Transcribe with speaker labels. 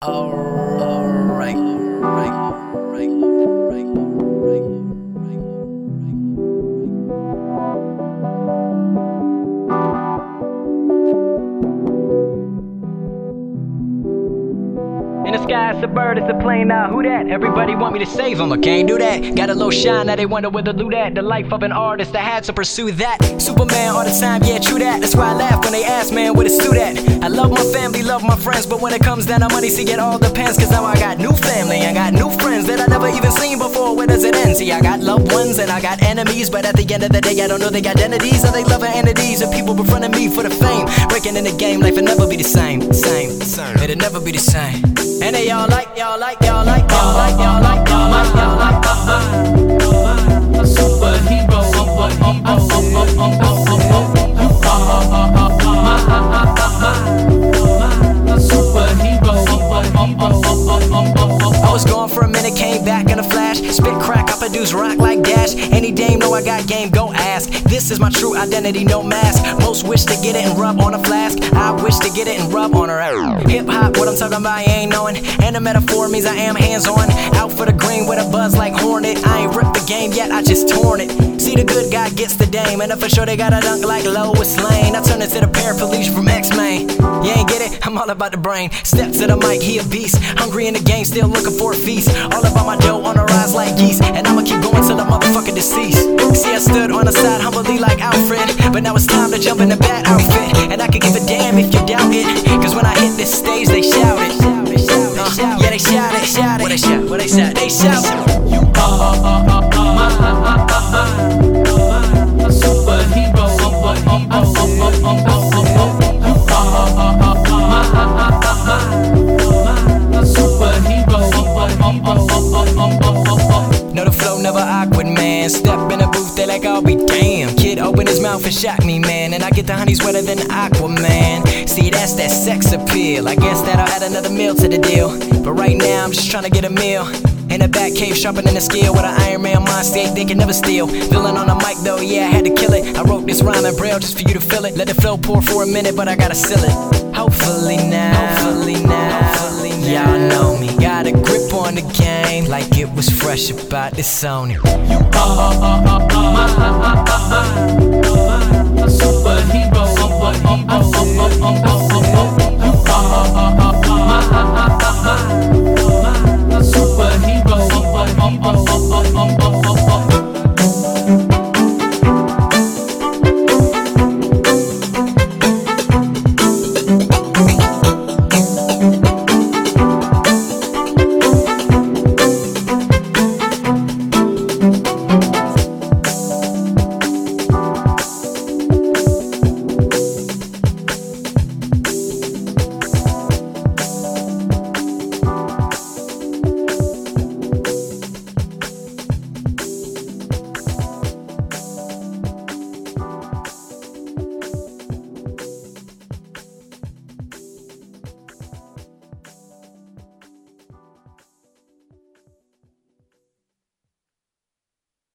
Speaker 1: Alright.
Speaker 2: In the sky, it's a bird, it's a plane, now who that? Everybody want me to save them, I can't do that. Got a little shine, now they wonder where to do that. The life of an artist, I had to pursue that. Superman all the time, yeah, true that. That's why I laugh when they ask, man, where to suit at. I love my family, love my friends, but when it comes down to money, see, it all depends. Cause now I got new family, I got new friends that I never even seen before. Where does it end? See, I got loved ones and I got enemies, but at the end of the day, I don't know their identities. Are they loving entities or people befriending me for the fame? Breaking in the game, life will never be the same. It'll never be the same. And they all like a superhero. I was gone for a minute, came back in a flash. Spit crack, I produce rock like Dash. Any dame know I got game, go ask. This is my true identity, no mask. Most wish to get it and rub on a flask. I wish to get it and rub on her. Hip hop, what I'm talking about, I ain't knowing. And the metaphor means I am hands on. Out for the green with a buzz like Hornet. I ain't ripped the game yet, I just torn it. See, the good guy gets the dame, and for sure they got a dunk like Lois Lane. I turn into the paraplegic from X-Men. You ain't get it? I'm all about the brain. Step to the mic, he a beast. Hungry in the game, still looking for a feast. All about my dough on the rise like geese, and I'ma keep going till the motherfucker deceased. See, I stood on the side humbly like Alfred, but now it's time to jump in the bat outfit. And I could give a damn if you doubt it, cause when I hit this stage, they shout it. Yeah, they shout it. What they shout? They shout. You are my superhero. Know the flow never awkward, man. Step in the booth, they like, I'll be damn. Kid open his mouth and shock me, man. And I get the honeys wetter than Aquaman. See, that's that sex appeal. I guess that I'll add another meal to the deal. But right now, I'm just trying to get a meal. In the back cave, sharpening the scale with an Iron Man mind state, they can never steal. Villain on the mic though, yeah, I had to kill it. I wrote this rhyme in braille just for you to feel it. Let the flow pour for a minute, but I gotta seal it. Hopefully now, y'all know me. Got a grip on the game, like it was fresh about to Sony. You are my superhero.